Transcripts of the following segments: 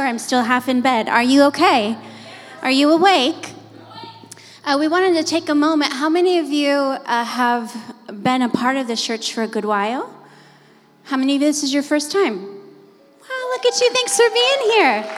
I'm still half in bed. Are you okay? Are you awake? We wanted to take a moment. How many of you have been a part of the church for a good while? How many of you, this is your first time? Wow, look at you. Thanks for being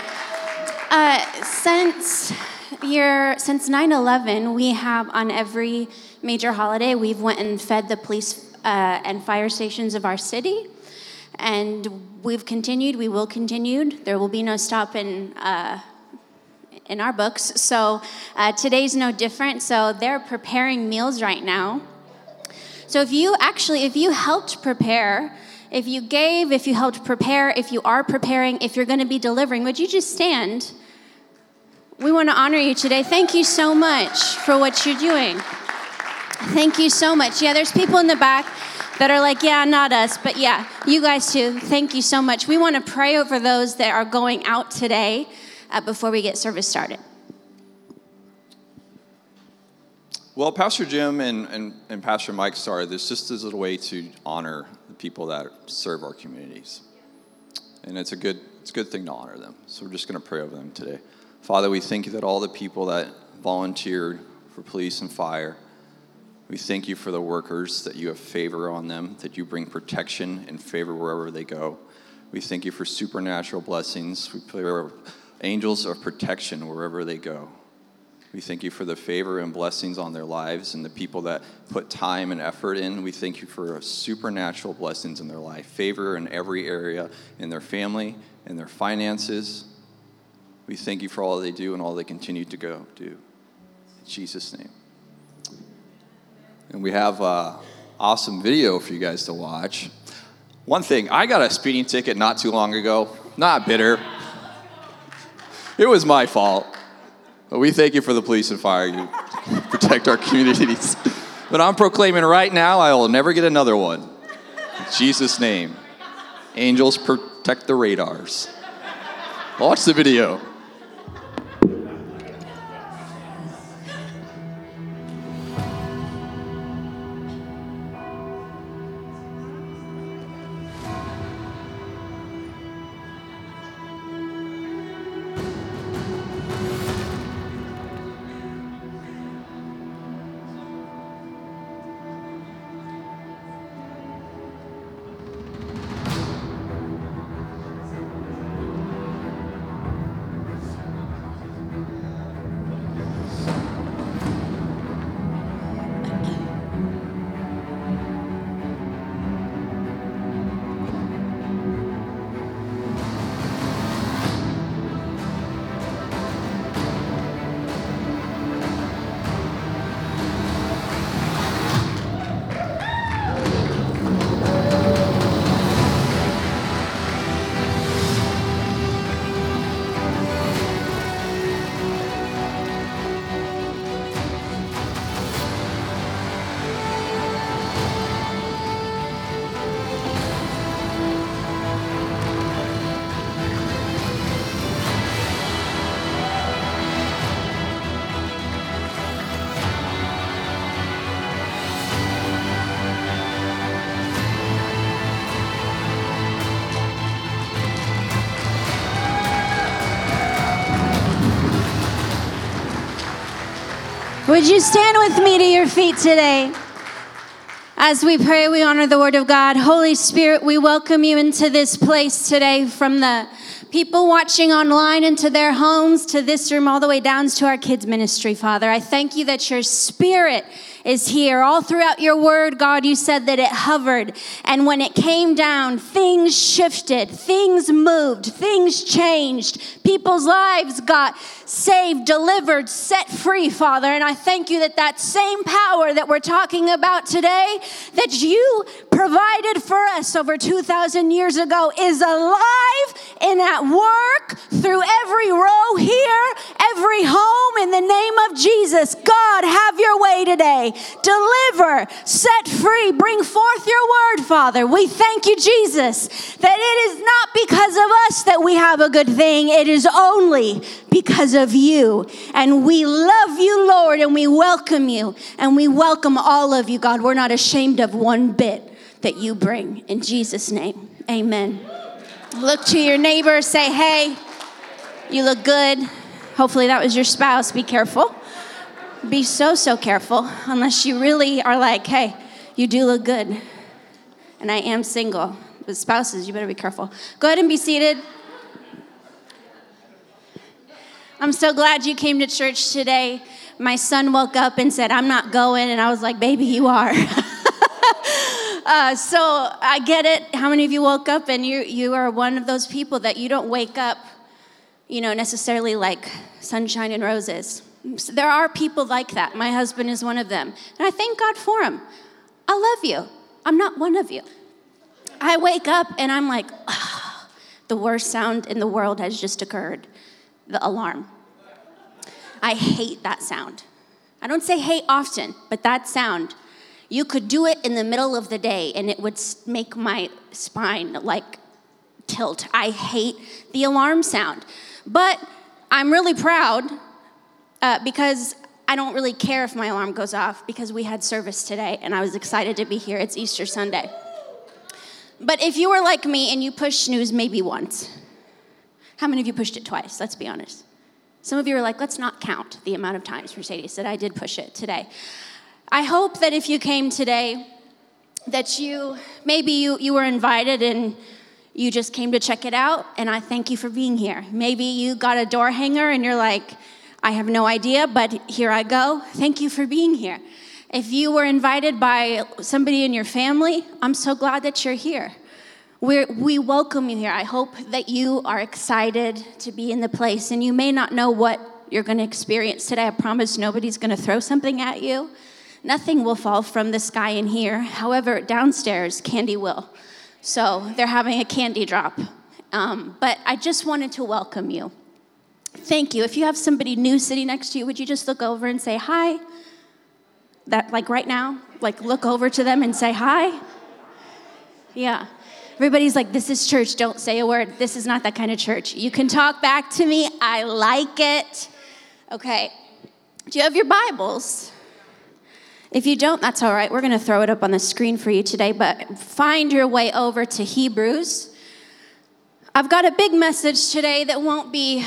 here. Since 9/11, we have on every major holiday, we've went and fed the police and fire stations of our city. And we've continued, we will continue. There will be no stop in our books. So today's no different. So they're preparing meals right now. So if you helped prepare, if you gave, if you helped prepare, if you are preparing, if you're going to be delivering, would you just stand? We want to honor you today. Thank you so much for what you're doing. Thank you so much. Yeah, there's people in the back that are like, yeah, not us, but yeah, you guys too. Thank you so much. We want to pray over those that are going out today before we get service started. Well, Pastor Jim and Pastor Mike started this just as a way to honor the people that serve our communities. And it's a good thing to honor them. So we're just going to pray over them today. Father, we thank you that all the people that volunteered for police and fire, we thank you for the workers, that you have favor on them, that you bring protection and favor wherever they go. We thank you for supernatural blessings. We pray for angels of protection wherever they go. We thank you for the favor and blessings on their lives and the people that put time and effort in. We thank you for supernatural blessings in their life, favor in every area, in their family, in their finances. We thank you for all they do and all they continue to do. In Jesus' name. And we have an awesome video for you guys to watch. One thing, I got a speeding ticket not too long ago. Not bitter. It was my fault. But we thank you for the police and fire. You protect our communities. But I'm proclaiming right now, I will never get another one. In Jesus' name. Angels protect the radars. Watch the video. Would you stand with me to your feet today? As we pray, we honor the word of God. Holy Spirit, we welcome you into this place today, from the people watching online into their homes, to this room, all the way down to our kids ministry, Father. I thank you that your Spirit is here. All throughout your word, God, you said that it hovered. And when it came down, things shifted, things moved, things changed. People's lives got saved, delivered, set free, Father. And I thank you that that same power that we're talking about today, that you provided for us over 2,000 years ago, is alive and at work through every row here, every home, in the name of Jesus. God, have your way today. Deliver, set free, bring forth your word, Father. We thank you, Jesus, that it is not because of us that we have a good thing. It is only because of you. And we love you, Lord, and we welcome you. And we welcome all of you, God. We're not ashamed of one bit that you bring. In Jesus' name, amen. Look to your neighbor, say, hey. You look good. Hopefully that was your spouse. Be careful. Be so careful, unless you really are like, hey, you do look good. And I am single. With spouses, you better be careful. Go ahead and be seated. I'm so glad you came to church today. My son woke up and said, I'm not going. And I was like, baby, you are. So I get it. How many of you woke up and you are one of those people that you don't wake up, necessarily like sunshine and roses. So there are people like that. My husband is one of them. And I thank God for him. I love you. I'm not one of you. I wake up and I'm like, the worst sound in the world has just occurred. The alarm. I hate that sound. I don't say hate often, but that sound, you could do it in the middle of the day and it would make my spine like tilt. I hate the alarm sound. But I'm really proud because I don't really care if my alarm goes off because we had service today and I was excited to be here. It's Easter Sunday. But if you were like me and you pushed snooze maybe once, how many of you pushed it twice? Let's be honest. Some of you are like, let's not count the amount of times Mercedes said I did push it today. I hope that if you came today, that maybe you were invited and you just came to check it out, and I thank you for being here. Maybe you got a door hanger and you're like, I have no idea, but here I go. Thank you for being here. If you were invited by somebody in your family, I'm so glad that you're here. We welcome you here. I hope that you are excited to be in the place, and you may not know what you're going to experience today. I promise nobody's going to throw something at you. Nothing will fall from the sky in here. However, downstairs, candy will. So they're having a candy drop. But I just wanted to welcome you. Thank you. If you have somebody new sitting next to you, would you just look over and say hi? That, like right now, like look over to them and say hi. Yeah. Everybody's like, this is church. Don't say a word. This is not that kind of church. You can talk back to me. I like it. Okay. Do you have your Bibles? If you don't, that's all right. We're going to throw it up on the screen for you today, but find your way over to Hebrews. I've got a big message today that won't be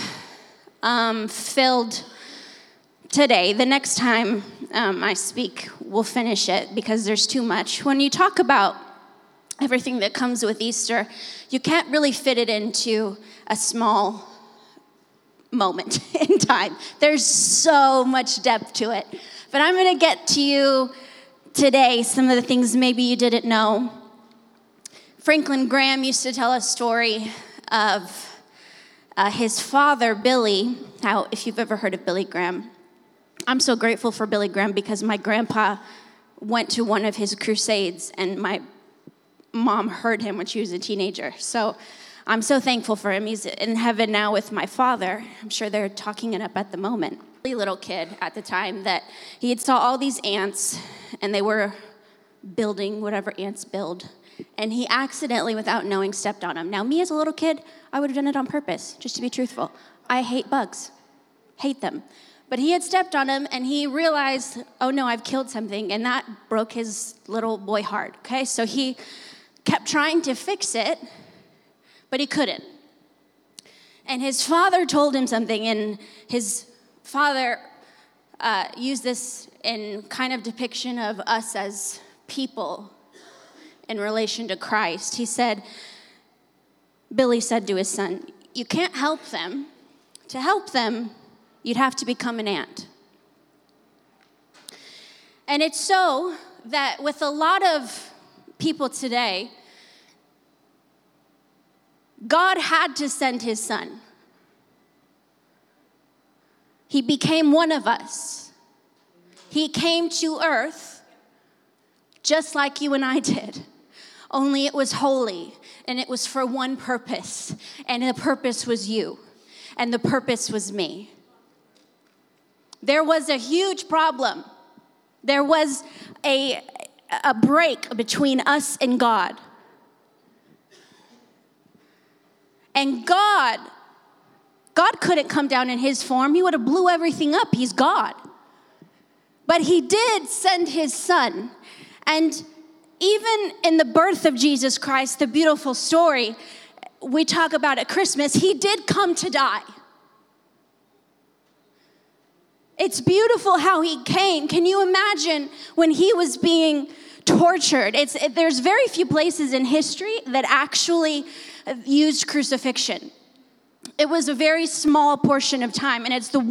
filled today. The next time I speak, we'll finish it because there's too much. When you talk about everything that comes with Easter, you can't really fit it into a small moment in time. There's so much depth to it. But I'm going to get to you today some of the things maybe you didn't know. Franklin Graham used to tell a story of his father, Billy. How, if you've ever heard of Billy Graham, I'm so grateful for Billy Graham because my grandpa went to one of his crusades and my mom heard him when she was a teenager. So I'm so thankful for him. He's in heaven now with my father. I'm sure they're talking it up at the moment. Little kid at the time that he had saw all these ants and they were building whatever ants build. And he accidentally, without knowing, stepped on them. Now, me as a little kid, I would have done it on purpose, just to be truthful. I hate bugs. Hate them. But he had stepped on them, and he realized, oh, no, I've killed something. And that broke his little boy heart, okay? So he kept trying to fix it, but he couldn't. And his father told him something, and his father used this in kind of depiction of us as people in relation to Christ. He said, Billy said to his son, you can't help them. To help them, you'd have to become an ant. And it's so that with a lot of people today, God had to send his son. He became one of us. He came to earth just like you and I did. Only it was holy, and it was for one purpose, and the purpose was you, and the purpose was me. There was a huge problem. There was a break between us and God. And God couldn't come down in his form. He would have blew everything up. He's God. But he did send his son. And even in the birth of Jesus Christ, the beautiful story we talk about at Christmas, he did come to die. It's beautiful how he came. Can you imagine when he was being tortured? There's very few places in history that actually used crucifixion. It was a very small portion of time, and it's the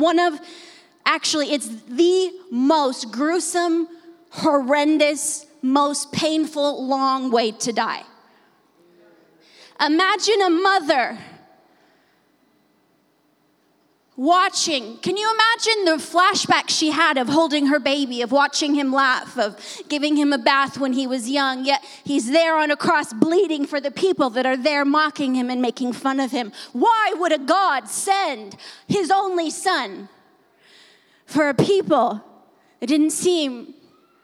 most gruesome, horrendous, most painful, long way to die. Imagine a mother watching. Can you imagine the flashback she had of holding her baby, of watching him laugh, of giving him a bath when he was young, yet he's there on a cross bleeding for the people that are there mocking him and making fun of him? Why would a God send his only son for a people that didn't seem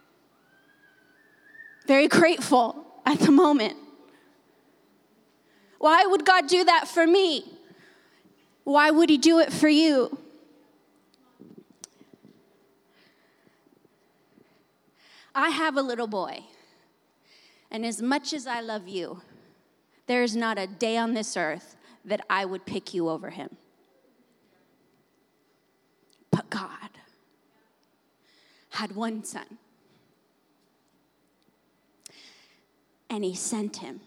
very grateful at the moment? Why would God do that for me? Why would he do it for you? I have a little boy, and as much as I love you, there is not a day on this earth that I would pick you over him. But God had one son, and he sent him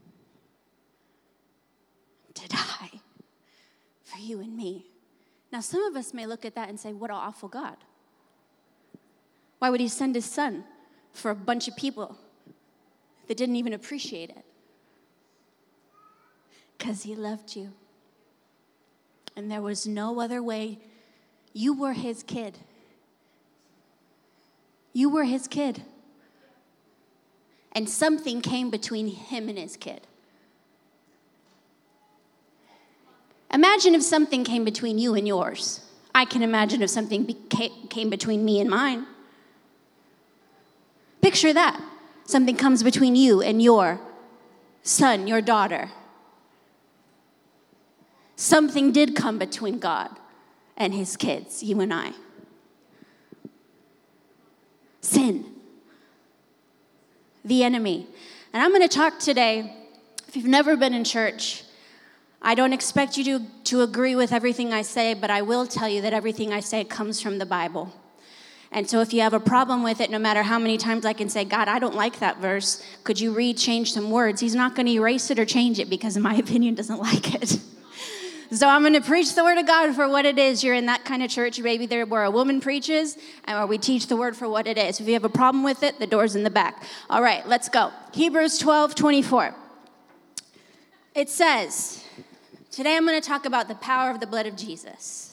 to die for you and me. Now, some of us may look at that and say, what an awful God. Why would he send his son for a bunch of people that didn't even appreciate it? Because he loved you. And there was no other way. You were his kid. You were his kid. And something came between him and his kid. Imagine if something came between you and yours. I can imagine if something came between me and mine. Picture that. Something comes between you and your son, your daughter. Something did come between God and his kids, you and I. Sin. The enemy. And I'm going to talk today, if you've never been in church, I don't expect you to agree with everything I say, but I will tell you that everything I say comes from the Bible. And so if you have a problem with it, no matter how many times I can say, God, I don't like that verse, could you change some words? He's not going to erase it or change it because my opinion doesn't like it. So I'm going to preach the word of God for what it is. You're in that kind of church, maybe there where a woman preaches and where we teach the word for what it is. If you have a problem with it, the door's in the back. All right, let's go. Hebrews 12:24. It says, today I'm going to talk about the power of the blood of Jesus.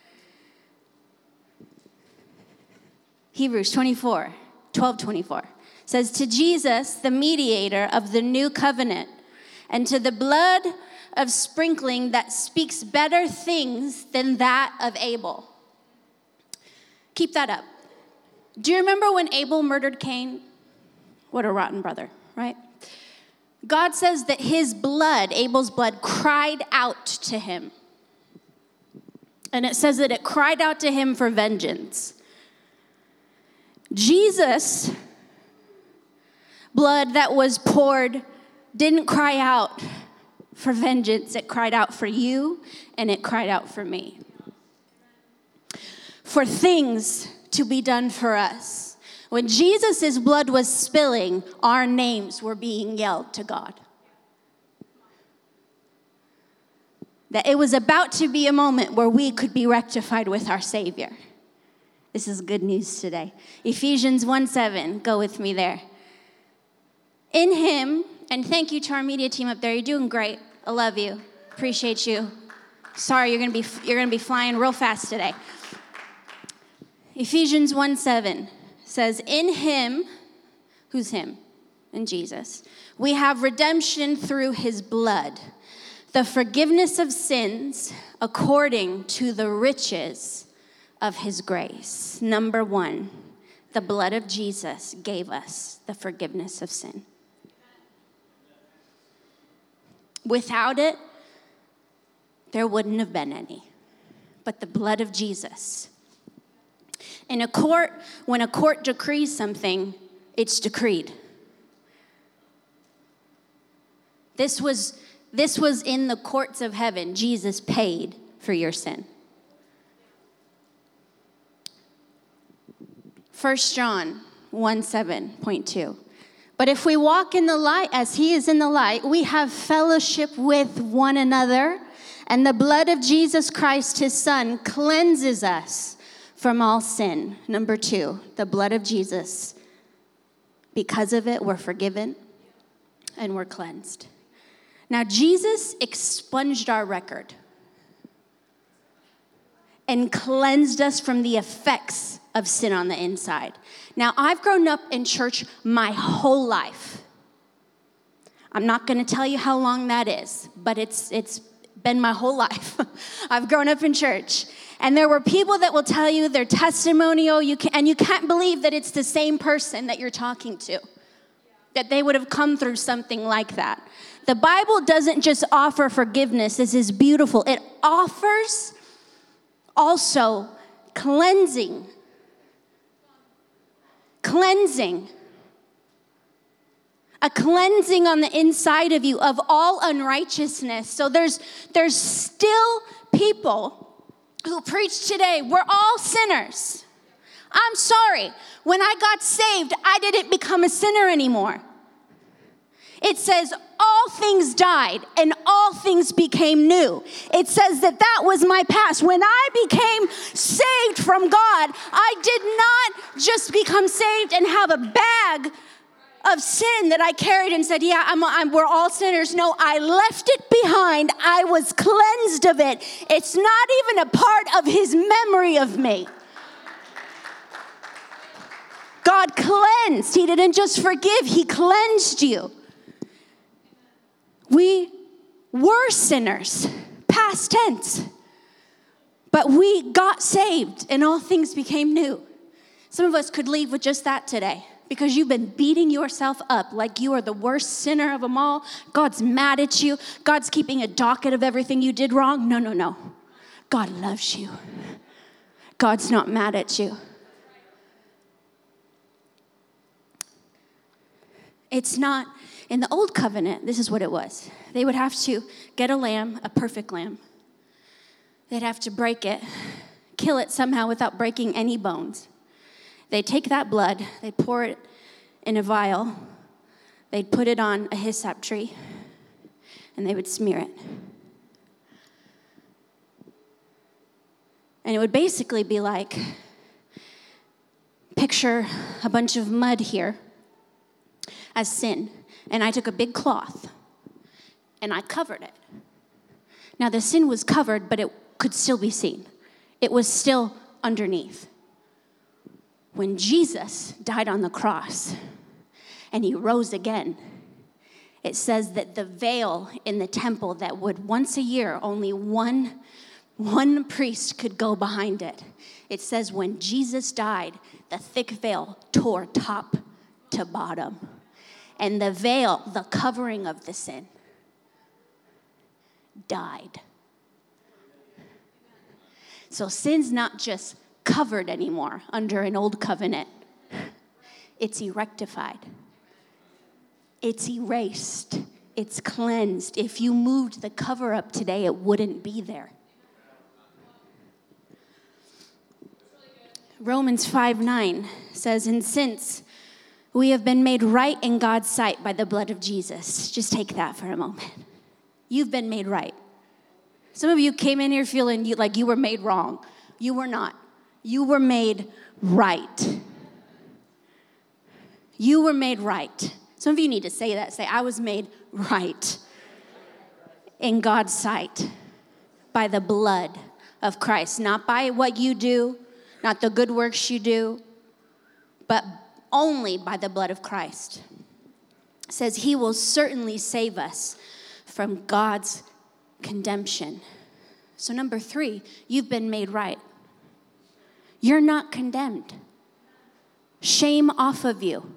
Hebrews 12:24 says, to Jesus, the mediator of the new covenant, and to the blood of sprinkling that speaks better things than that of Abel. Keep that up. Do you remember when Abel murdered Cain? What a rotten brother, right? God says that his blood, Abel's blood, cried out to him. And it says that it cried out to him for vengeance. Jesus' blood that was poured didn't cry out for vengeance. It cried out for you, and it cried out for me. For things to be done for us. When Jesus' blood was spilling, our names were being yelled to God. That it was about to be a moment where we could be rectified with our Savior. This is good news today. Ephesians 1:7, go with me there. In him, and thank you to our media team up there. You're doing great. I love you. Appreciate you. Sorry, you're gonna be flying real fast today. Ephesians 1:7 says, in him, who's him? In Jesus. We have redemption through his blood, the forgiveness of sins according to the riches of his grace. Number one, the blood of Jesus gave us the forgiveness of sin. Without it, there wouldn't have been any. But the blood of Jesus. In a court, when a court decrees something, it's decreed. This was in the courts of heaven. Jesus paid for your sin. 1 John 1:7.2. But if we walk in the light as he is in the light, we have fellowship with one another, and the blood of Jesus Christ, his son, cleanses us from all sin. Number 2, the blood of Jesus. Because of it, we're forgiven and we're cleansed. Now, Jesus expunged our record and cleansed us from the effects of sin on the inside. Now, I've grown up in church my whole life. I'm not going to tell you how long that is, but it's been my whole life. I've grown up in church. And there were people that will tell you their testimonial, and you can't believe that it's the same person that you're talking to, that they would have come through something like that. The Bible doesn't just offer forgiveness. This is beautiful. It offers also cleansing. Cleansing. A cleansing on the inside of you of all unrighteousness. So there's still people who preach today, we're all sinners. I'm sorry. When I got saved, I didn't become a sinner anymore. It says all things died and all things became new. It says that was my past. When I became saved from God, I did not just become saved and have a bag of sin that I carried and said, yeah, we're all sinners. No, I left it behind. I was cleansed of it. It's not even a part of his memory of me. God cleansed. He didn't just forgive. He cleansed you. We were sinners, past tense, but we got saved and all things became new. Some of us could leave with just that today because you've been beating yourself up like you are the worst sinner of them all. God's mad at you. God's keeping a docket of everything you did wrong. No. God loves you. God's not mad at you. It's not. In the old covenant, this is what it was. They would have to get a lamb, a perfect lamb. They'd have to break it, kill it somehow without breaking any bones. They'd take that blood, they'd pour it in a vial, they'd put it on a hyssop tree, and they would smear it. And it would basically be like, picture a bunch of mud here as sin. And I took a big cloth and I covered it. Now the sin was covered, but it could still be seen. It was still underneath. When Jesus died on the cross and he rose again, it says that the veil in the temple that would once a year, only one priest could go behind it. It says when Jesus died, the thick veil tore top to bottom. And the veil, the covering of the sin, died. So sin's not just covered anymore under an old covenant. It's erectified. It's erased. It's cleansed. If you moved the cover up today, it wouldn't be there. Romans 5:9 says, and since we have been made right in God's sight by the blood of Jesus. Just take that for a moment. You've been made right. Some of you came in here feeling like you were made wrong. You were not. You were made right. You were made right. Some of you need to say that. Say, I was made right in God's sight by the blood of Christ. Not by what you do, not the good works you do, but only by the blood of Christ. It says he will certainly save us from God's condemnation. So number 3, you've been made right. You're not condemned. Shame off of you.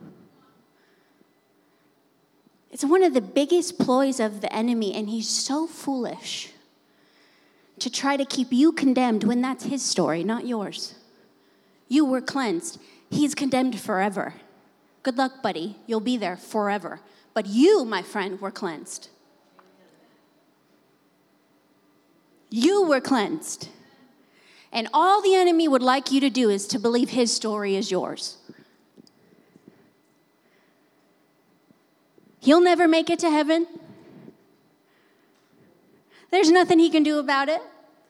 It's one of the biggest ploys of the enemy, and he's so foolish to try to keep you condemned when that's his story, not yours. You were cleansed. He's condemned forever. Good luck, buddy. You'll be there forever. But you, my friend, were cleansed. You were cleansed. And all the enemy would like you to do is to believe his story is yours. He'll never make it to heaven. There's nothing he can do about it.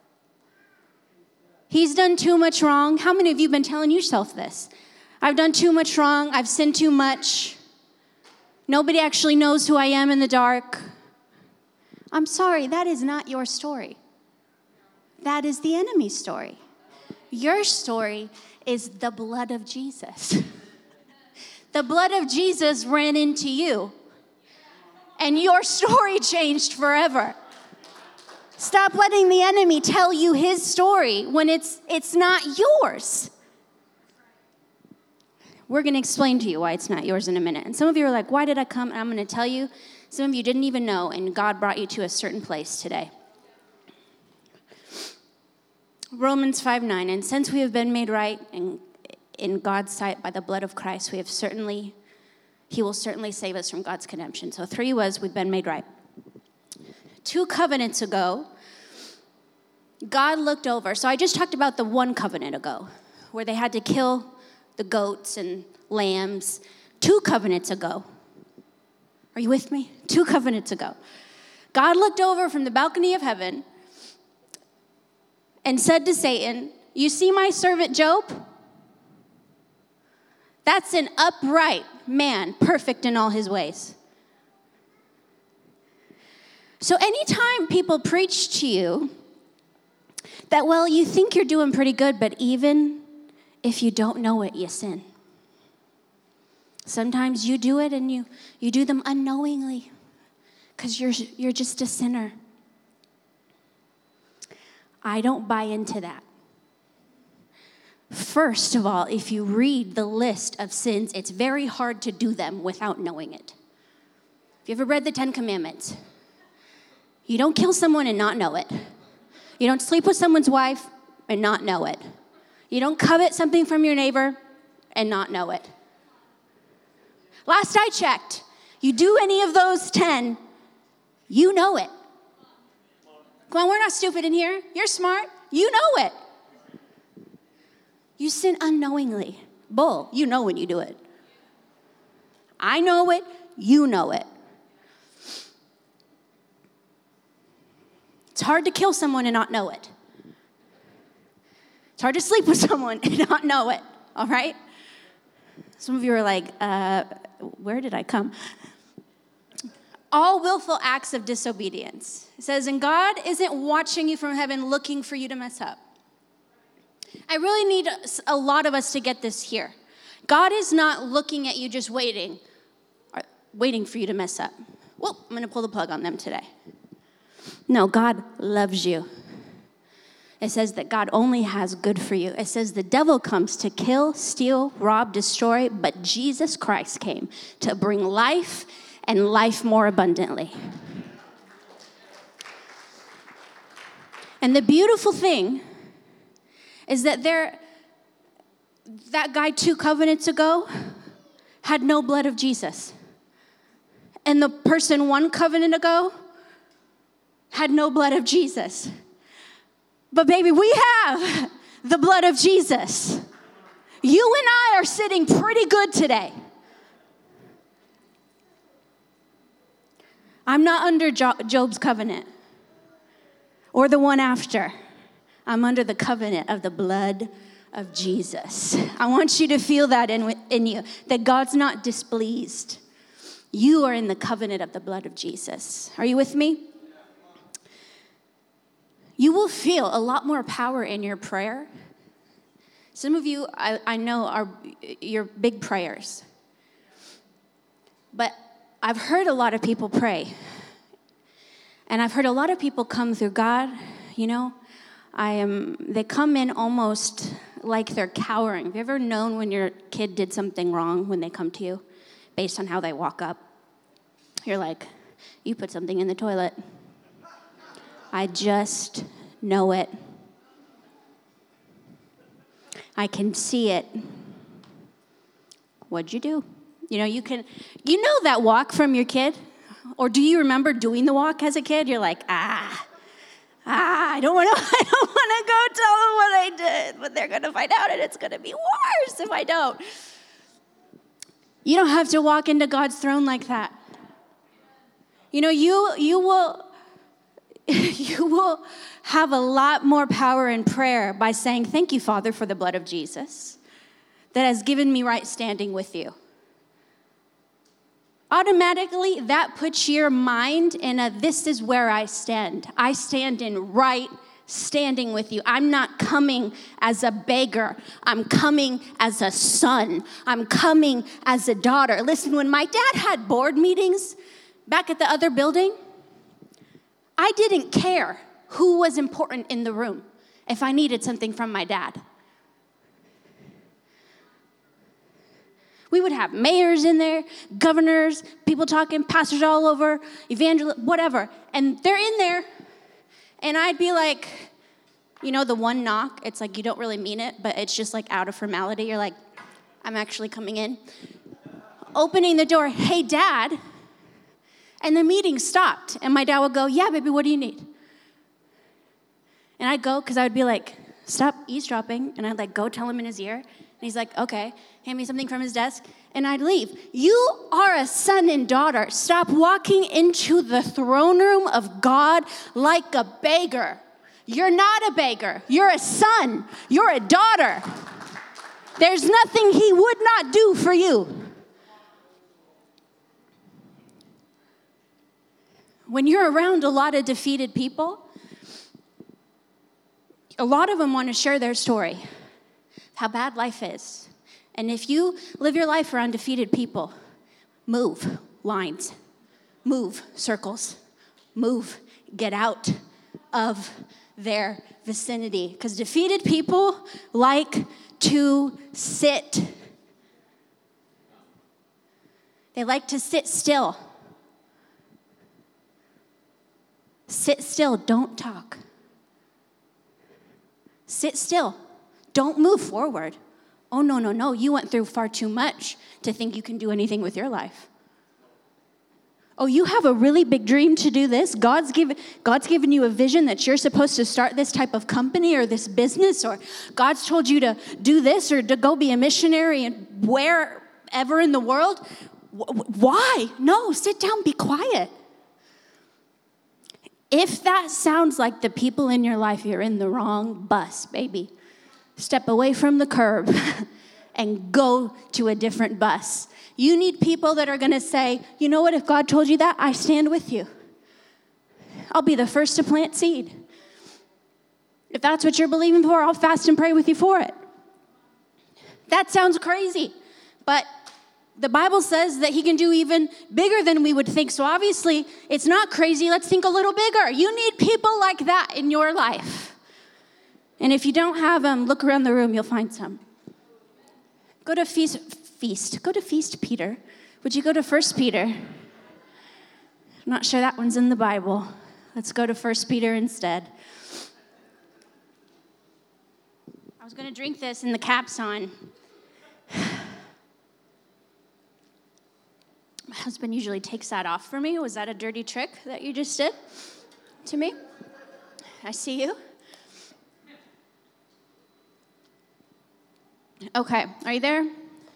He's done too much wrong. How many of you have been telling yourself this? I've done too much wrong. I've sinned too much. Nobody actually knows who I am in the dark. I'm sorry, that is not your story. That is the enemy's story. Your story is the blood of Jesus. The blood of Jesus ran into you, and your story changed forever. Stop letting the enemy tell you his story when it's not yours. We're going to explain to you why it's not yours in a minute. And some of you are like, why did I come? And I'm going to tell you, some of you didn't even know, and God brought you to a certain place today. Romans 5:9, and since we have been made right in God's sight by the blood of Christ, he will certainly save us from God's condemnation. So 3 was, we've been made right. 2 covenants ago, God looked over. So I just talked about the 1 covenant ago, where they had to kill the goats and lambs. 2 covenants ago. Are you with me? 2 covenants ago. God looked over from the balcony of heaven and said to Satan, you see my servant Job? That's an upright man, perfect in all his ways. So anytime people preach to you that, well, you think you're doing pretty good, but even if you don't know it, you sin. Sometimes you do it and you do them unknowingly because you're just a sinner. I don't buy into that. First of all, if you read the list of sins, it's very hard to do them without knowing it. Have you ever read the 10 Commandments? You don't kill someone and not know it. You don't sleep with someone's wife and not know it. You don't covet something from your neighbor and not know it. Last I checked, you do any of those 10, you know it. Come on, we're not stupid in here. You're smart. You know it. You sin unknowingly. Bull, you know when you do it. I know it. You know it. It's hard to kill someone and not know it. It's hard to sleep with someone and not know it, all right? Some of you are like, where did I come? All willful acts of disobedience. It says, and God isn't watching you from heaven looking for you to mess up. I really need a lot of us to get this here. God is not looking at you just waiting for you to mess up. Well, I'm going to pull the plug on them today. No, God loves you. It says that God only has good for you. It says the devil comes to kill, steal, rob, destroy, but Jesus Christ came to bring life and life more abundantly. And the beautiful thing is that that guy 2 covenants ago had no blood of Jesus. And the person 1 covenant ago had no blood of Jesus. But baby, we have the blood of Jesus. You and I are sitting pretty good today. I'm not under Job's covenant or the one after. I'm under the covenant of the blood of Jesus. I want you to feel that in you, that God's not displeased. You are in the covenant of the blood of Jesus. Are you with me? You will feel a lot more power in your prayer. Some of you, I know, are your big prayers. But I've heard a lot of people pray. And I've heard a lot of people come through God, you know. They come in almost like they're cowering. Have you ever known when your kid did something wrong when they come to you based on how they walk up? You're like, you put something in the toilet. I just know it. I can see it. What'd you do? You know that walk from your kid? Or do you remember doing the walk as a kid? You're like, I don't want to go tell them what I and it's going to be worse if I don't. You don't have to walk into God's throne like that. You know, you will have a lot more power in prayer by saying, thank you, Father, for the blood of Jesus that has given me right standing with you. Automatically, that puts your mind in this is where I stand. I stand in right standing with you. I'm not coming as a beggar. I'm coming as a son. I'm coming as a daughter. Listen, when my dad had board meetings back at the other building, I didn't care who was important in the room if I needed something from my dad. We would have mayors in there, governors, people talking, pastors all over, evangelists, whatever. And they're in there, and I'd be like, you know, the one knock, it's like you don't really mean it, but it's just like out of formality. You're like, I'm actually coming in. Opening the door, hey, Dad. And the meeting stopped, and my dad would go, yeah, baby, what do you need? And I'd go, because I would be like, stop eavesdropping, and I'd like go tell him in his ear. And he's like, okay, hand me something from his desk, and I'd leave. You are a son and daughter. Stop walking into the throne room of God like a beggar. You're not a beggar. You're a son. You're a daughter. There's nothing he would not do for you. When you're around a lot of defeated people, a lot of them want to share their story, how bad life is. And if you live your life around defeated people, move lines, move circles, move, get out of their vicinity. Because defeated people like to sit. They like to sit still. Sit still, don't talk. Sit still, don't move forward. Oh, no, you went through far too much to think you can do anything with your life. Oh, you have a really big dream to do this? God's given you a vision that you're supposed to start this type of company or this business, or God's told you to do this or to go be a missionary and wherever in the world. Why? No, sit down, be quiet. If that sounds like the people in your life, you're in the wrong bus, baby. Step away from the curb and go to a different bus. You need people that are going to say, you know what, if God told you that, I stand with you. I'll be the first to plant seed. If that's what you're believing for, I'll fast and pray with you for it. That sounds crazy, but the Bible says that he can do even bigger than we would think. So obviously, it's not crazy. Let's think a little bigger. You need people like that in your life. And if you don't have them, look around the room. You'll find some. Go to Feast. Go to Feast Peter. Would you go to 1 Peter? I'm not sure that one's in the Bible. Let's go to 1 Peter instead. I was going to drink this and the cap's on. My husband usually takes that off for me. Was that a dirty trick that you just did to me? I see you. Okay, are you there?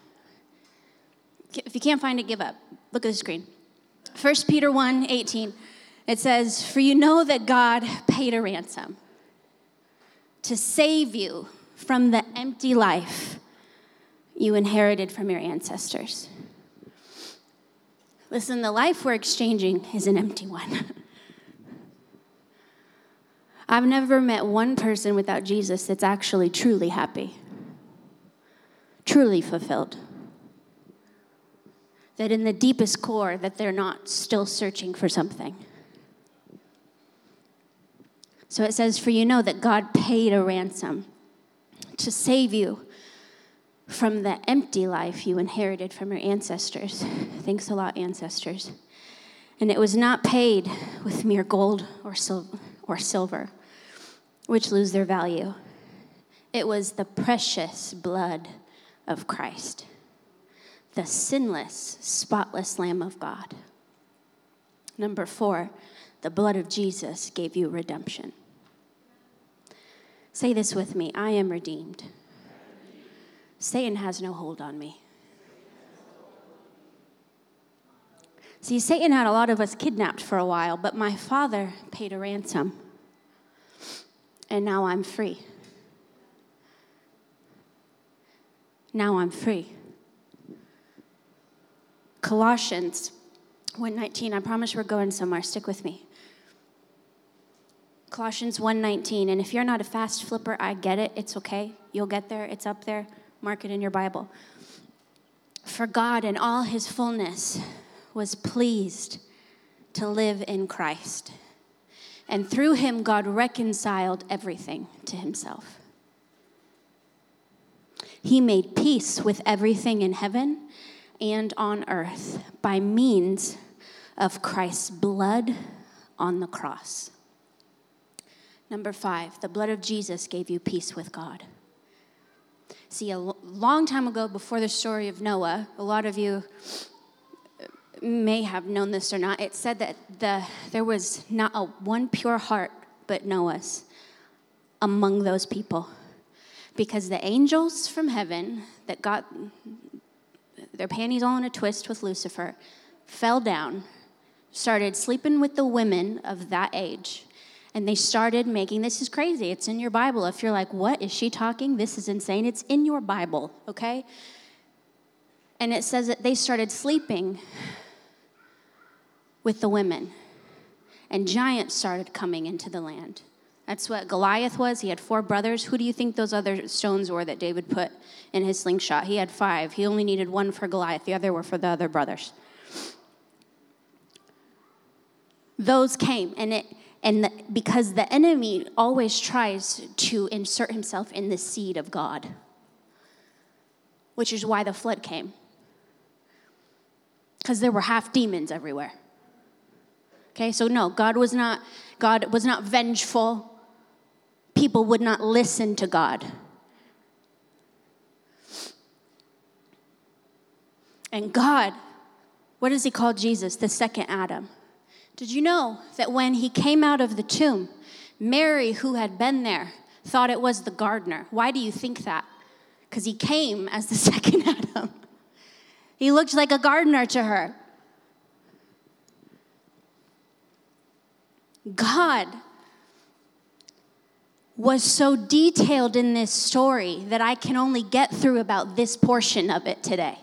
If you can't find it, give up. Look at the screen. 1 Peter 1:18. It says, for you know that God paid a ransom to save you from the empty life you inherited from your ancestors. Listen, the life we're exchanging is an empty one. I've never met one person without Jesus that's actually truly happy, truly fulfilled. That in the deepest core, that they're not still searching for something. So it says, for you know that God paid a ransom to save you from the empty life you inherited from your ancestors. Thanks a lot, ancestors. And it was not paid with mere gold or silver, which lose their value. It was the precious blood of Christ, the sinless, spotless Lamb of God. Number 4, the blood of Jesus gave you redemption. Say this with me, I am redeemed Satan has no hold on me. See, Satan had a lot of us kidnapped for a while, but my Father paid a ransom. And now I'm free. Now I'm free. Colossians 1:19. I promise we're going somewhere. Stick with me. Colossians 1:19. And if you're not a fast flipper, I get it. It's okay. You'll get there. It's up there. Mark it in your Bible. For God in all his fullness was pleased to live in Christ. And through him, God reconciled everything to himself. He made peace with everything in heaven and on earth by means of Christ's blood on the cross. Number 5, the blood of Jesus gave you peace with God. See, a long time ago, before the story of Noah, a lot of you may have known this or not, it said that there was not one pure heart but Noah's among those people. Because the angels from heaven that got their panties all in a twist with Lucifer fell down, started sleeping with the women of that age, and they started making, this is crazy, it's in your Bible. If you're like, what is she talking? This is insane. It's in your Bible, okay? And it says that they started sleeping with the women, and giants started coming into the land. That's what Goliath was. He had 4 brothers. Who do you think those other stones were that David put in his slingshot? He had 5. He only needed 1 for Goliath. The other were for the other brothers. Those came, because the enemy always tries to insert himself in the seed of God, which is why the flood came. Because there were half demons everywhere. Okay, so no, God was not vengeful. People would not listen to God. And God, what does he call Jesus? The second Adam. Did you know that when he came out of the tomb, Mary, who had been there, thought it was the gardener? Why do you think that? Because he came as the second Adam. He looked like a gardener to her. God was so detailed in this story that I can only get through about this portion of it today.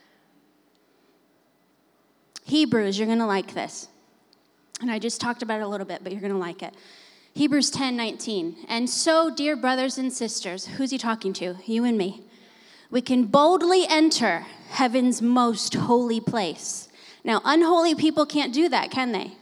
Hebrews, you're going to like this. And I just talked about it a little bit, but you're going to like it. Hebrews 10:19. And so, dear brothers and sisters, who's he talking to? You and me. We can boldly enter heaven's most holy place. Now, unholy people can't do that, can they?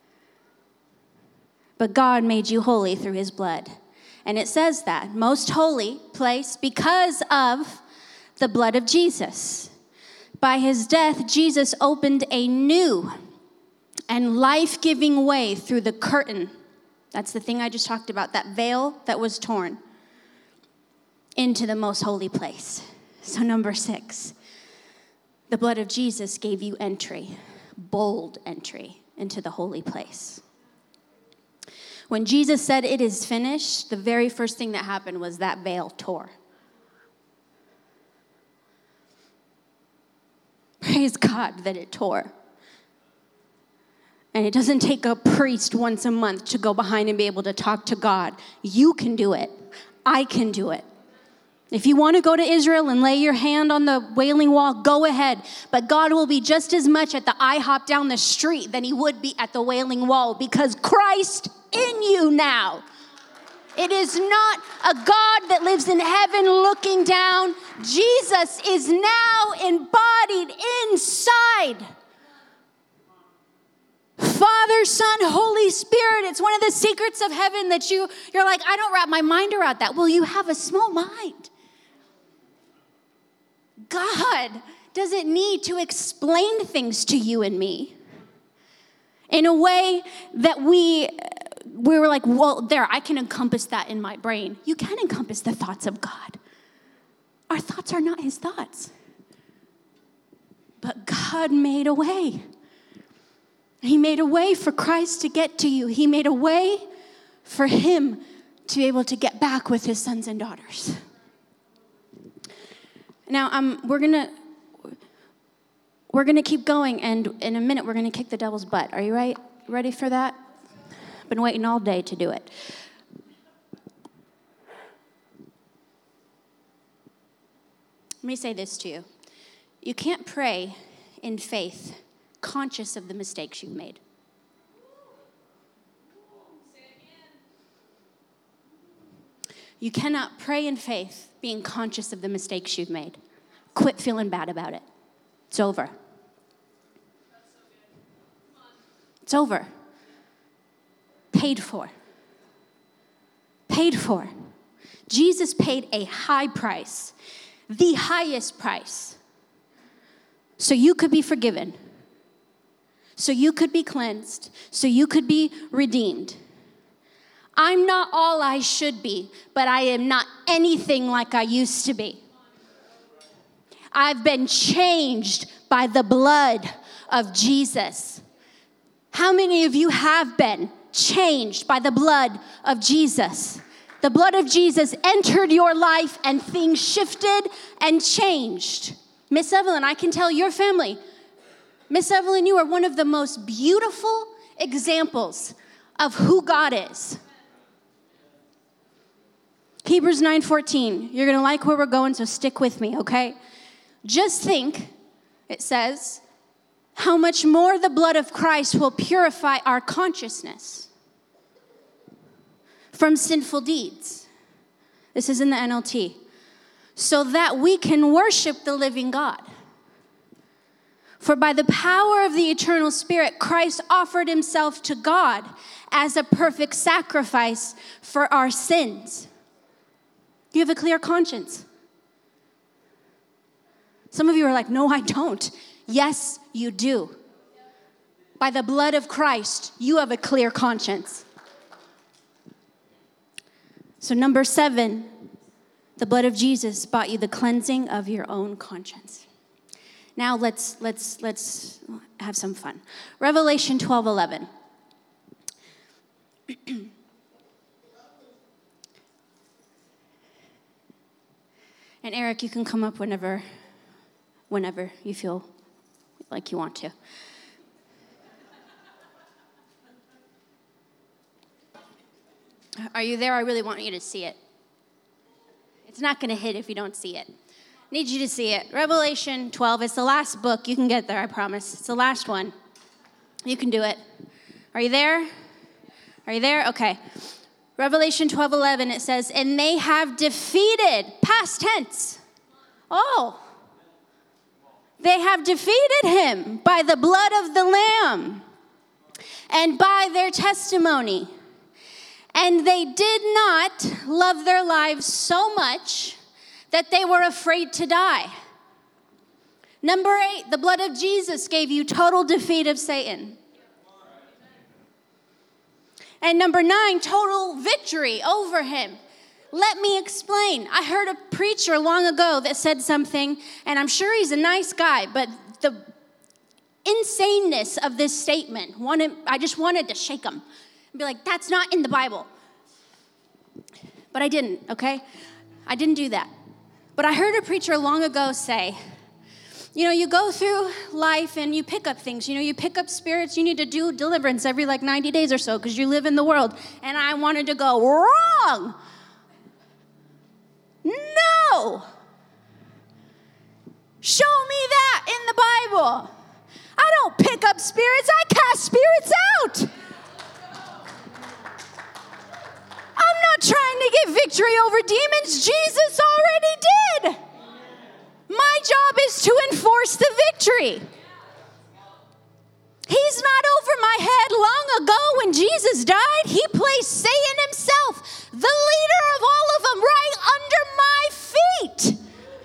But God made you holy through his blood. And it says that, most holy place because of the blood of Jesus. By his death, Jesus opened a new and life-giving way through the curtain. That's the thing I just talked about, that veil that was torn into the most holy place. So number 6, the blood of Jesus gave you entry, bold entry into the holy place. When Jesus said it is finished, the very first thing that happened was that veil tore. Praise God that it tore. And it doesn't take a priest once a month to go behind and be able to talk to God. You can do it. I can do it. If you want to go to Israel and lay your hand on the Wailing Wall, go ahead. But God will be just as much at the IHOP down the street than he would be at the Wailing Wall because Christ in you now. It is not a God that lives in heaven looking down. Jesus is now embodied inside. Father, Son, Holy Spirit. It's one of the secrets of heaven that you're like, I don't wrap my mind around that. Well, you have a small mind. God doesn't need to explain things to you and me in a way that we were like, well, there, I can encompass that in my brain. You can encompass the thoughts of God. Our thoughts are not his thoughts. But God made a way. He made a way for Christ to get to you. He made a way for him to be able to get back with his sons and daughters. Now, we're gonna keep going, and in a minute, we're gonna kick the devil's butt. Are you ready for that? I've been waiting all day to do it. Let me say this to you. You can't pray in faith conscious of the mistakes you've made. You cannot pray in faith being conscious of the mistakes you've made. Quit feeling bad about it. It's over. It's over. Paid for. Paid for. Jesus paid a high price, the highest price, so you could be forgiven, so you could be cleansed, so you could be redeemed. I'm not all I should be, but I am not anything like I used to be. I've been changed by the blood of Jesus. How many of you have been changed by the blood of Jesus? The blood of Jesus entered your life and things shifted and changed. Miss Evelyn, I can tell your family, Miss Evelyn, you are one of the most beautiful examples of who God is. Hebrews 9:14. You're going to like where we're going, so stick with me, okay? Just think, it says, how much more the blood of Christ will purify our consciousness from sinful deeds. This is in the NLT. So that we can worship the living God. For by the power of the eternal Spirit, Christ offered himself to God as a perfect sacrifice for our sins. You have a clear conscience. Some of you are like, no, I don't. Yes, you do. By the blood of Christ, you have a clear conscience. So number 7, the blood of Jesus bought you the cleansing of your own conscience. Now let's have some fun. Revelation 12:11. And Eric, you can come up whenever you feel like you want to. Are you there? I really want you to see it. It's not going to hit if you don't see it. I need you to see it. Revelation 12. It's the last book. You can get there, I promise. It's the last one. You can do it. Are you there? Are you there? Okay. Revelation 12:11, it says, and they have defeated, past tense. Oh. They have defeated him by the blood of the Lamb and by their testimony. And they did not love their lives so much that they were afraid to die. Number 8, the blood of Jesus gave you total defeat of Satan. And number 9, total victory over him. Let me explain. I heard a preacher long ago that said something, and I'm sure he's a nice guy, but the insaneness of this statement, I just wanted to shake him and be like, that's not in the Bible. But I didn't, okay? I didn't do that. But I heard a preacher long ago say, you go through life and you pick up things. You pick up spirits. You need to do deliverance every 90 days or so because you live in the world. And I wanted to go, wrong. No. Show me that in the Bible. I don't pick up spirits. I cast spirits out. I'm not trying to get victory over demons. Jesus already did. My job is to enforce the victory. He's not over my head. Long ago when Jesus died, he placed Satan himself, the leader of all of them, right under my feet.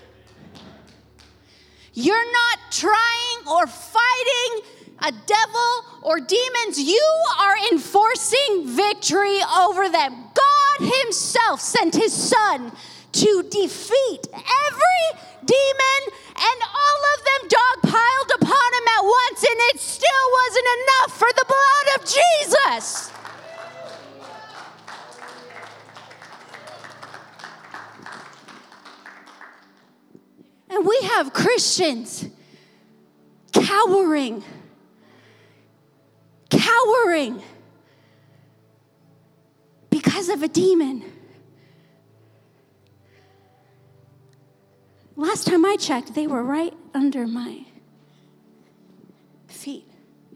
You're not trying or fighting a devil or demons. You are enforcing victory over them. God himself sent his son to defeat every demon, and all of them dogpiled upon him at once, and it still wasn't enough for the blood of Jesus. And And we have Christians cowering because of a demon. Last time I checked, they were right under my feet.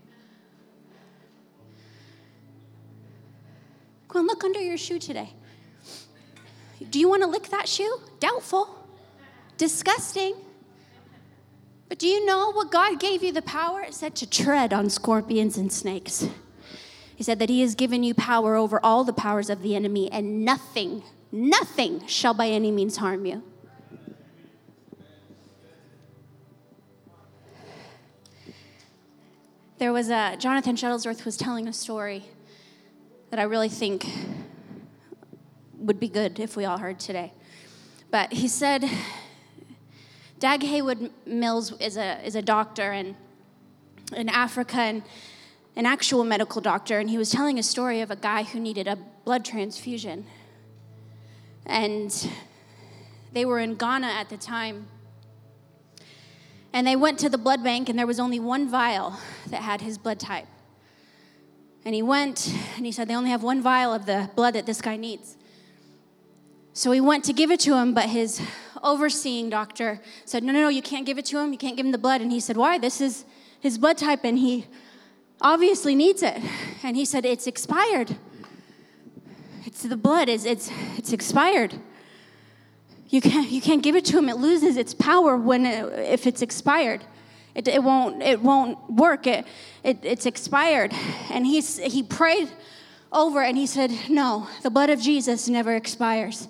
Go and look under your shoe today. Do you want to lick that shoe? Doubtful. Disgusting. But do you know what God gave you the power? It said to tread on scorpions and snakes. He said that he has given you power over all the powers of the enemy, and nothing shall by any means harm you. There was Jonathan Shuttlesworth was telling a story that I really think would be good if we all heard today. But he said, Dag Haywood Mills is a doctor in Africa, and an actual medical doctor, and he was telling a story of a guy who needed a blood transfusion. And they were in Ghana at the time. And they went to the blood bank, and there was only one vial that had his blood type. And he went, and he said, they only have one vial of the blood that this guy needs. So he went to give it to him, but his overseeing doctor said, no, you can't give it to him. You can't give him the blood. And he said, why? This is his blood type, and he obviously needs it. And he said, it's expired. It's the blood. It's expired. You can't give it to him. It loses its power if it's expired. It won't work. It's expired. And he prayed over and he said, no, the blood of Jesus never expires.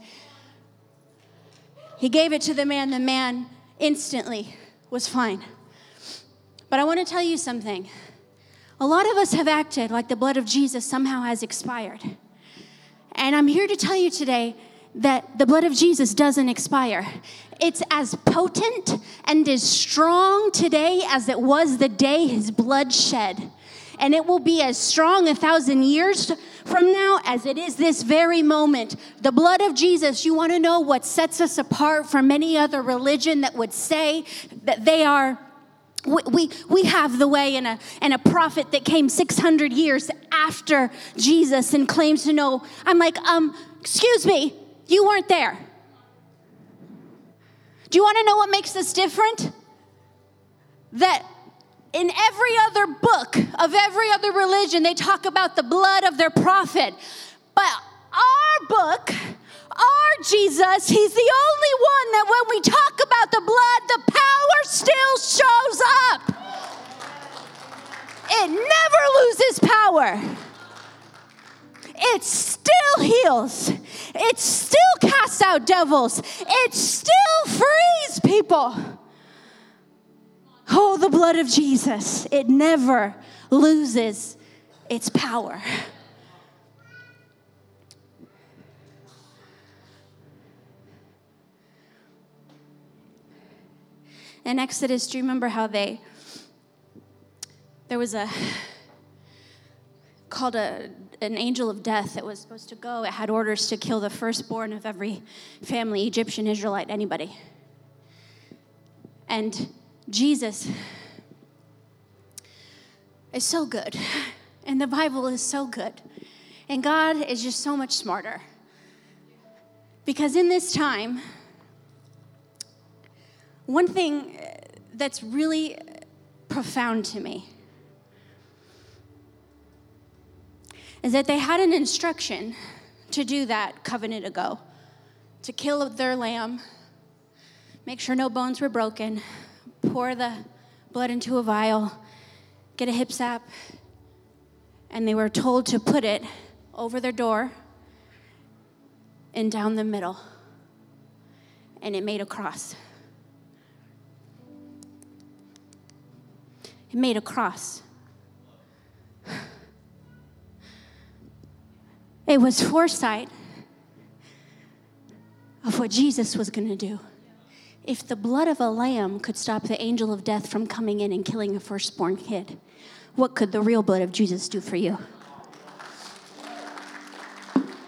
He gave it to the man. The man instantly was fine. But I want to tell you something. A lot of us have acted like the blood of Jesus somehow has expired. And I'm here to tell you today that the blood of Jesus doesn't expire. It's as potent and as strong today as it was the day his blood shed. And it will be as strong 1,000 years from now as it is this very moment. The blood of Jesus, you want to know what sets us apart from any other religion that would say that they are... We have the way and a prophet that came 600 years after Jesus and claims to know. I'm like, excuse me, you weren't there. Do you want to know what makes us different? That in every other book of every other religion, they talk about the blood of their prophet. But our book, our Jesus, he's the only one that when we talk about the blood, the power still shows up. It never loses power. It still heals. It still casts out devils. It still frees people. Oh, the blood of Jesus. It never loses its power. In Exodus, do you remember how there was an angel of death that was supposed to go. It had orders to kill the firstborn of every family, Egyptian, Israelite, anybody. And Jesus is so good. And the Bible is so good. And God is just so much smarter. Because in this time, one thing that's really profound to me is that they had an instruction to do that covenant ago, to kill their lamb, make sure no bones were broken, pour the blood into a vial, get a hip sap, and they were told to put it over their door and down the middle, and it made a cross. It made a cross. It was foresight of what Jesus was going to do. If the blood of a lamb could stop the angel of death from coming in and killing a firstborn kid, what could the real blood of Jesus do for you?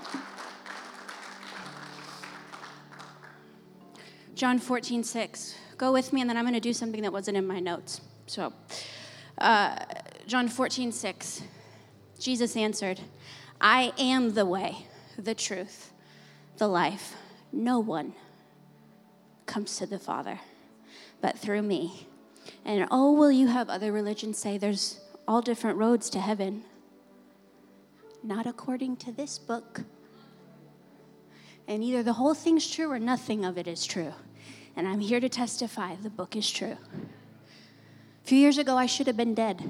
John 14:6. Go with me, and then I'm going to do something that wasn't in my notes. So, John 14:6, Jesus answered, I am the way, the truth, the life. No one comes to the Father but through me. And oh, will you have other religions say there's all different roads to heaven? Not according to this book. And either the whole thing's true or nothing of it is true. And I'm here to testify the book is true. A few years ago, I should have been dead.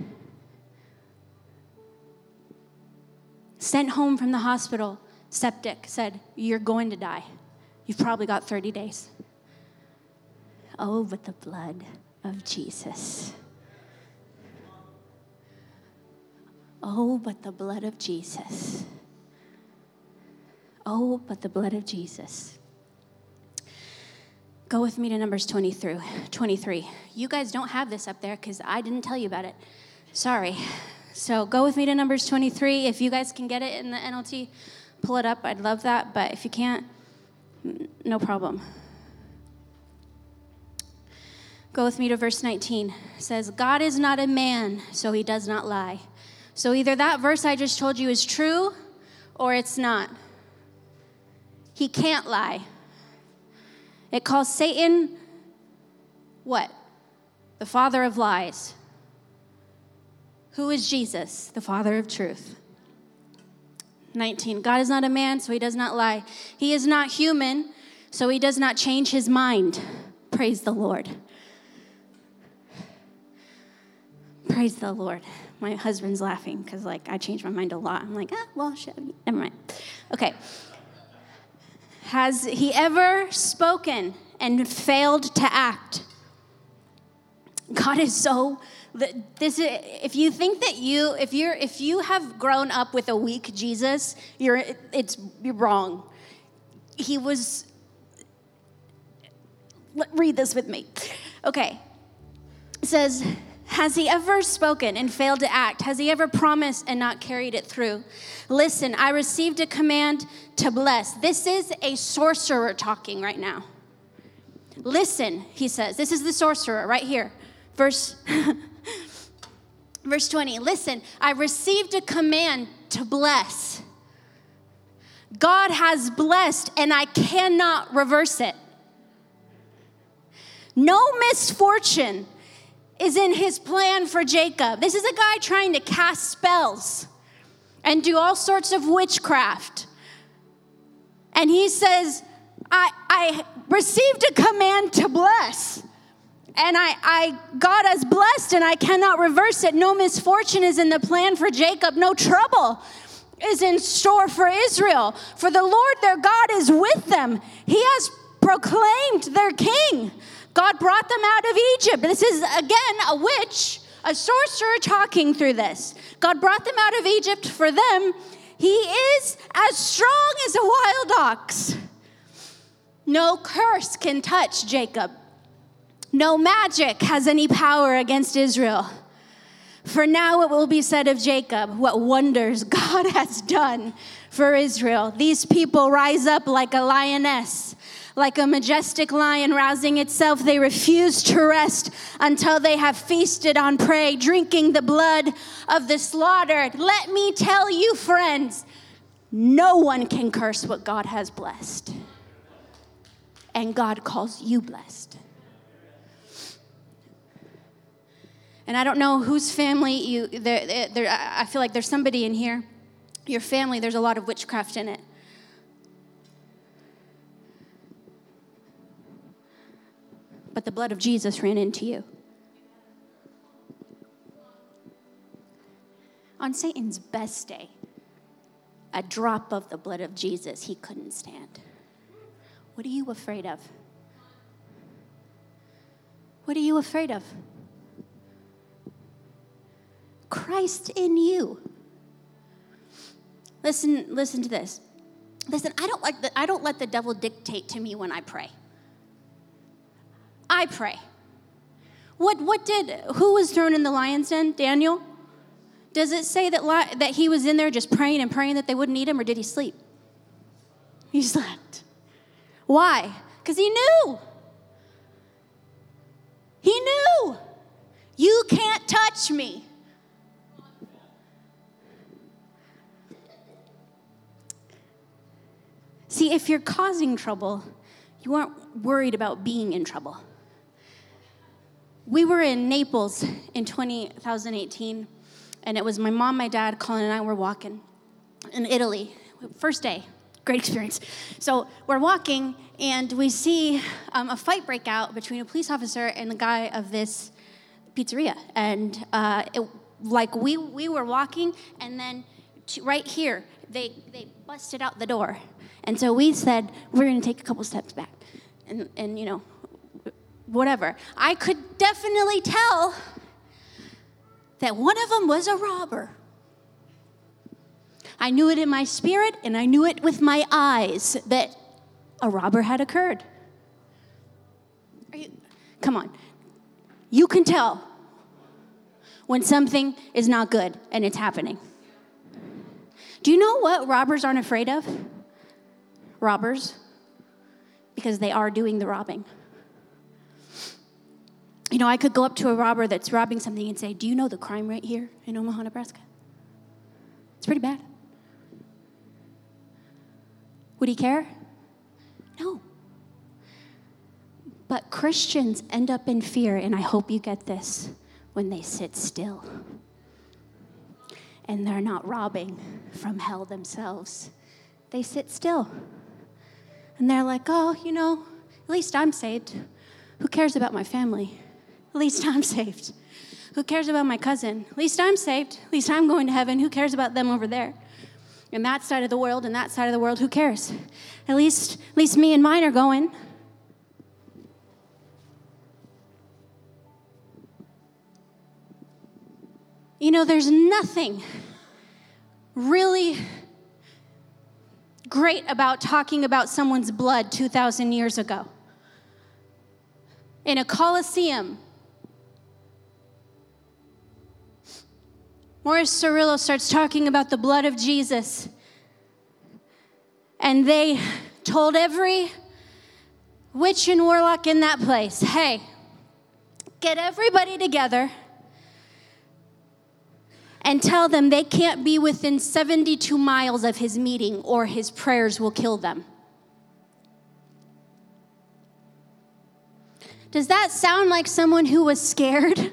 Sent home from the hospital, septic, said, you're going to die. You've probably got 30 days. Oh, but the blood of Jesus. Oh, but the blood of Jesus. Oh, but the blood of Jesus. Go with me to Numbers 23. You guys don't have this up there because I didn't tell you about it. Sorry. So go with me to Numbers 23. If you guys can get it in the NLT, pull it up. I'd love that. But if you can't, no problem. Go with me to verse 19. It says, God is not a man, so he does not lie. So either that verse I just told you is true or it's not. He can't lie. It calls Satan what? The father of lies. Who is Jesus? The Father of truth. 19. God is not a man, so he does not lie. He is not human, so he does not change his mind. Praise the Lord. Praise the Lord. My husband's laughing because, I change my mind a lot. I'm like, never mind. Okay. Has he ever spoken and failed to act? God is so... if you think that if you have grown up with a weak Jesus, you're wrong. He was. Read this with me. Okay. It says, has he ever spoken and failed to act? Has he ever promised and not carried it through? Listen, I received a command to bless. This is a sorcerer talking right now. Listen, he says. This is the sorcerer right here. Verse 20, listen, I received a command to bless. God has blessed, and I cannot reverse it. No misfortune is in his plan for Jacob. This is a guy trying to cast spells and do all sorts of witchcraft. And he says, I received a command to bless. And God has blessed, and I cannot reverse it. No misfortune is in the plan for Jacob. No trouble is in store for Israel. For the Lord their God is with them. He has proclaimed their king. God brought them out of Egypt. This is, again, a witch, a sorcerer talking through this. God brought them out of Egypt for them. He is as strong as a wild ox. No curse can touch Jacob. No magic has any power against Israel. For now it will be said of Jacob, what wonders God has done for Israel. These people rise up like a lioness, like a majestic lion rousing itself. They refuse to rest until they have feasted on prey, drinking the blood of the slaughtered. Let me tell you, friends, no one can curse what God has blessed. And God calls you blessed. And I don't know whose family I feel like there's somebody in here. Your family, there's a lot of witchcraft in it. But the blood of Jesus ran into you. On Satan's best day, a drop of the blood of Jesus he couldn't stand. What are you afraid of? What are you afraid of? Christ in you. Listen to this. Listen, I don't let the devil dictate to me when I pray. I pray. Who was thrown in the lion's den? Daniel? Does it say that he was in there just praying and praying that they wouldn't eat him, or did he sleep? He slept. Why? Because he knew. He knew. You can't touch me. See, if you're causing trouble, you aren't worried about being in trouble. We were in Naples in 2018, and it was my mom, my dad, Colin, and I were walking in Italy. First day, great experience. So we're walking, and we see a fight break out between a police officer and the guy of this pizzeria. And we were walking, and then right here, they busted out the door. And so we said, we're going to take a couple steps back. And you know, whatever. I could definitely tell that one of them was a robber. I knew it in my spirit, and I knew it with my eyes that a robber had occurred. Come on. You can tell when something is not good and it's happening. Do you know what robbers aren't afraid of? Robbers. Because they are doing the robbing. You know, I could go up to a robber that's robbing something and say, do you know the crime rate here in Omaha, Nebraska? It's pretty bad. Would he care? No. But Christians end up in fear, and I hope you get this, when they sit still. And they're not robbing from hell themselves. They sit still. And they're like, oh, you know, at least I'm saved. Who cares about my family? At least I'm saved. Who cares about my cousin? At least I'm saved. At least I'm going to heaven. Who cares about them over there? And that side of the world and that side of the world, who cares? At least me and mine are going. You know, there's nothing really great about talking about someone's blood 2,000 years ago. In a Colosseum, Morris Cerullo starts talking about the blood of Jesus. And they told every witch and warlock in that place, hey, get everybody together and tell them they can't be within 72 miles of his meeting or his prayers will kill them. Does that sound like someone who was scared?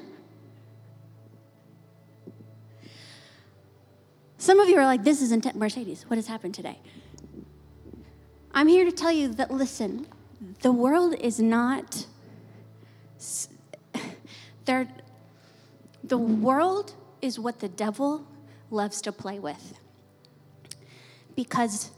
Some of you are like, this isn't Mercedes. What has happened today? I'm here to tell you that, listen, the world is not, the world is what the devil loves to play with. Because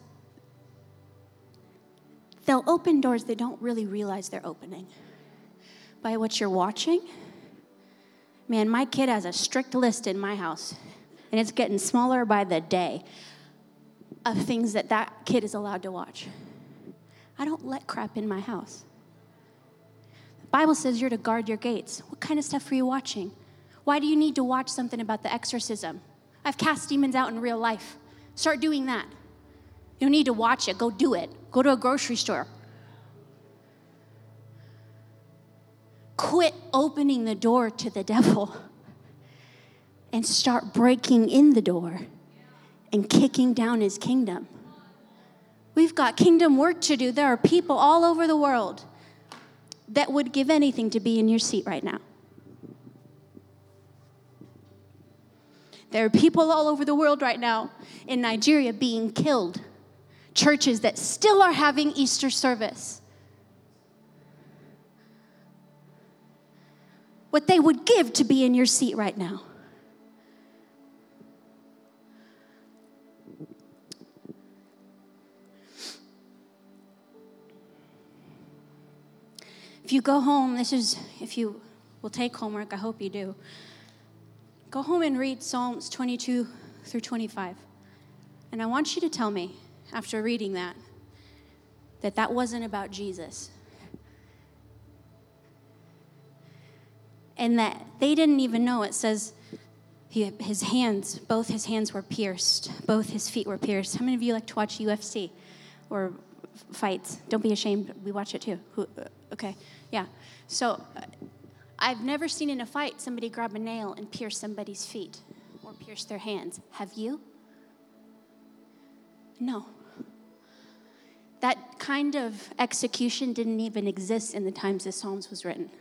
they'll open doors they don't really realize they're opening. By what you're watching, man, my kid has a strict list in my house. And it's getting smaller by the day of things that kid is allowed to watch. I don't let crap in my house. The Bible says you're to guard your gates. What kind of stuff are you watching? Why do you need to watch something about the exorcism? I've cast demons out in real life. Start doing that. You don't need to watch it. Go do it. Go to a grocery store. Quit opening the door to the devil. And start breaking in the door and kicking down his kingdom. We've got kingdom work to do. There are people all over the world that would give anything to be in your seat right now. There are people all over the world right now in Nigeria being killed. Churches that still are having Easter service. What they would give to be in your seat right now. If you go home, if you will take homework, I hope you do. Go home and read Psalms 22 through 25. And I want you to tell me, after reading that wasn't about Jesus. And that they didn't even know. It says both his hands were pierced. Both his feet were pierced. How many of you like to watch UFC or fights? Don't be ashamed. We watch it too. Okay, yeah. So I've never seen in a fight somebody grab a nail and pierce somebody's feet or pierce their hands. Have you? No. That kind of execution didn't even exist in the times the Psalms was written.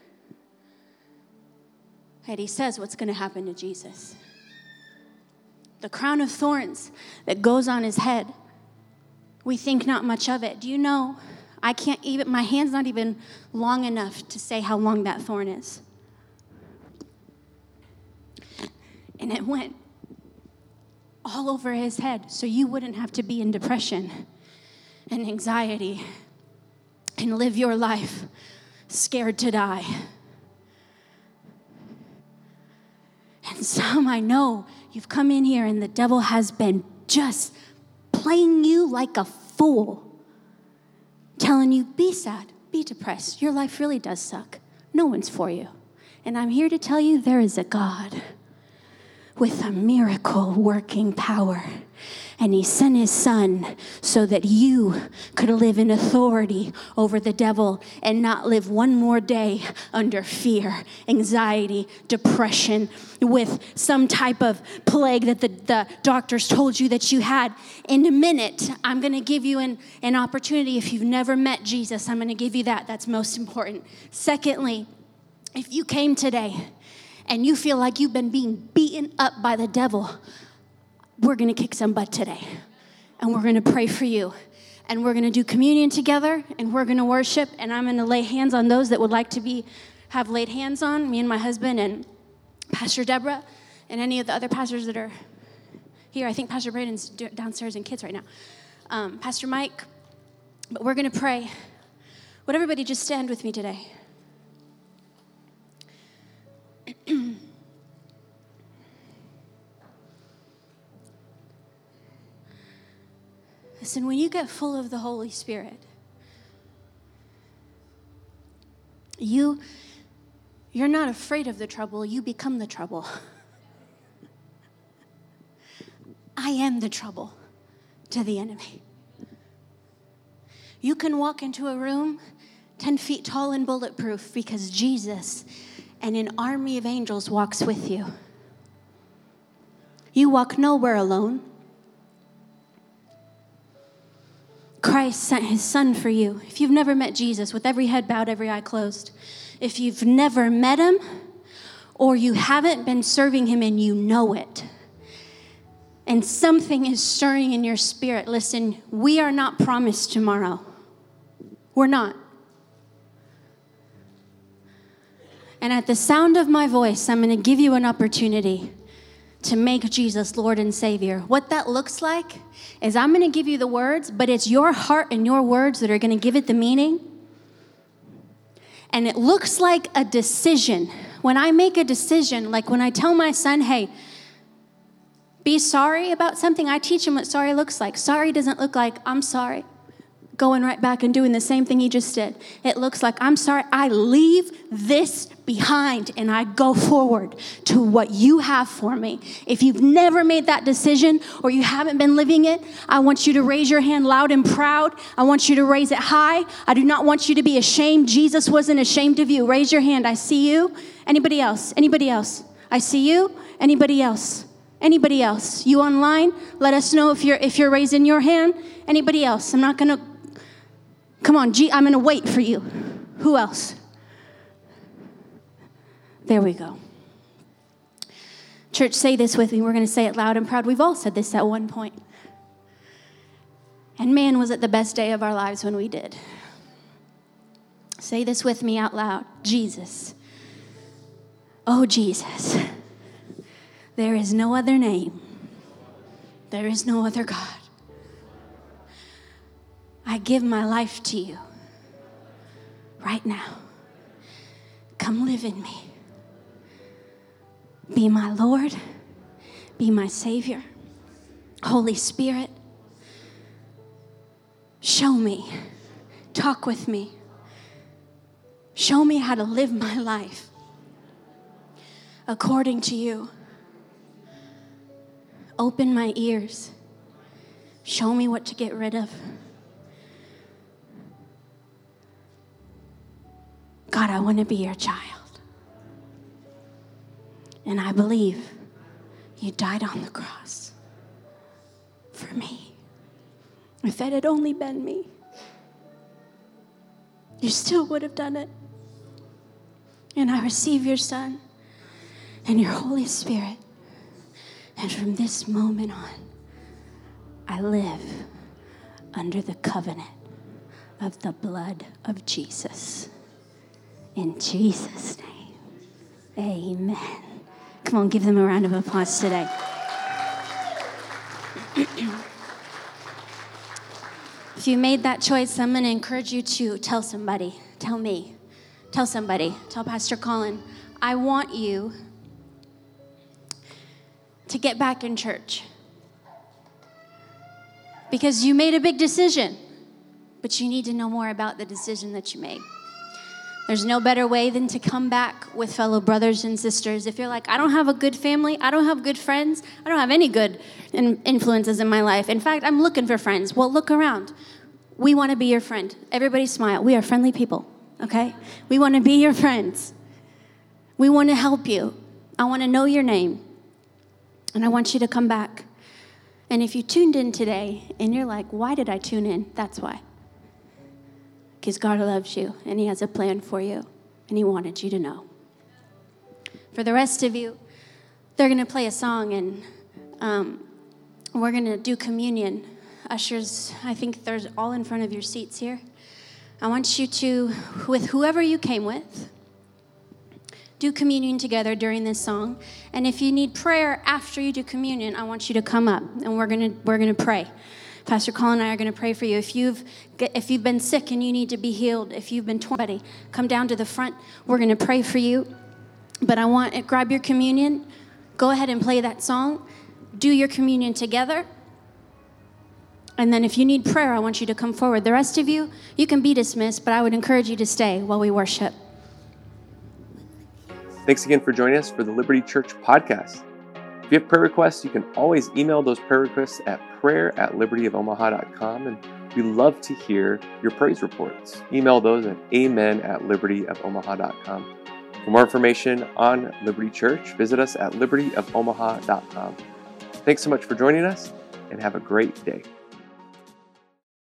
And he says what's going to happen to Jesus. The crown of thorns that goes on his head, we think not much of it. Do you know, I can't even, my hand's not even long enough to say how long that thorn is. And it went all over his head, so you wouldn't have to be in depression and anxiety and live your life scared to die. And some, I know, you've come in here and the devil has been just playing you like a fool, telling you, be sad, be depressed. Your life really does suck. No one's for you. And I'm here to tell you there is a God with a miracle working power. And he sent his son so that you could live in authority over the devil and not live one more day under fear, anxiety, depression, with some type of plague that the doctors told you that you had. In a minute, I'm going to give you an opportunity. If you've never met Jesus, I'm going to give you that. That's most important. Secondly, if you came today and you feel like you've been being beaten up by the devil, we're going to kick some butt today. And we're going to pray for you. And we're going to do communion together. And we're going to worship. And I'm going to lay hands on those that would like to have laid hands on. Me and my husband and Pastor Deborah and any of the other pastors that are here. I think Pastor Braden's downstairs in kids right now. Pastor Mike. But we're going to pray. Would everybody just stand with me today? Listen, when you get full of the Holy Spirit, you're not afraid of the trouble, you become the trouble. I am the trouble to the enemy. You can walk into a room 10 feet tall and bulletproof because Jesus and an army of angels walks with you. You walk nowhere alone. Christ sent his son for you. If you've never met Jesus, with every head bowed, every eye closed, if you've never met him or you haven't been serving him and you know it, and something is stirring in your spirit, listen, we are not promised tomorrow. We're not. And at the sound of my voice, I'm going to give you an opportunity to make Jesus Lord and Savior. What that looks like is I'm going to give you the words, but it's your heart and your words that are going to give it the meaning. And it looks like a decision. When I make a decision, like when I tell my son, hey, be sorry about something, I teach him what sorry looks like. Sorry doesn't look like I'm sorry, going right back and doing the same thing he just did. It looks like, I'm sorry, I leave this behind and I go forward to what you have for me. If you've never made that decision or you haven't been living it, I want you to raise your hand loud and proud. I want you to raise it high. I do not want you to be ashamed. Jesus wasn't ashamed of you. Raise your hand. I see you. Anybody else? Anybody else? I see you. Anybody else? Anybody else? You online? Let us know if you're raising your hand. Anybody else? I'm not going to. Come on, I'm going to wait for you. Who else? There we go. Church, say this with me. We're going to say it loud and proud. We've all said this at one point. And man, was it the best day of our lives when we did. Say this with me out loud. Jesus. Oh, Jesus. There is no other name. There is no other God. I give my life to you right now. Come live in me. Be my Lord. Be my Savior. Holy Spirit, show me. Talk with me. Show me how to live my life according to you. Open my ears. Show me what to get rid of. God, I want to be your child. And I believe you died on the cross for me. If that had only been me, you still would have done it. And I receive your Son and your Holy Spirit. And from this moment on, I live under the covenant of the blood of Jesus. In Jesus' name, amen. Come on, give them a round of applause today. If you made that choice, I'm going to encourage you to tell somebody, tell me, tell somebody, tell Pastor Colin, I want you to get back in church. Because you made a big decision, but you need to know more about the decision that you made. There's no better way than to come back with fellow brothers and sisters. If you're like, I don't have a good family, I don't have good friends, I don't have any good influences in my life. In fact, I'm looking for friends. Well, look around. We want to be your friend. Everybody smile. We are friendly people, okay? We want to be your friends. We want to help you. I want to know your name. And I want you to come back. And if you tuned in today and you're like, why did I tune in? That's why. Because God loves you and he has a plan for you and he wanted you to know. For the rest of you, they're going to play a song and we're going to do communion. Ushers, I think they're all in front of your seats here. I want you to, with whoever you came with, do communion together during this song. And if you need prayer after you do communion, I want you to come up and we're gonna pray. Pastor Colin and I are going to pray for you. If you've been sick and you need to be healed, if you've been torn, come down to the front. We're going to pray for you. But grab your communion. Go ahead and play that song. Do your communion together. And then if you need prayer, I want you to come forward. The rest of you, you can be dismissed, but I would encourage you to stay while we worship. Thanks again for joining us for the Liberty Church podcast. If you have prayer requests, you can always email those prayer requests at prayer@libertyofomaha.com, and we love to hear your praise reports. Email those at amen@libertyofomaha.com. For more information on Liberty Church, visit us at libertyofomaha.com. Thanks so much for joining us, and have a great day.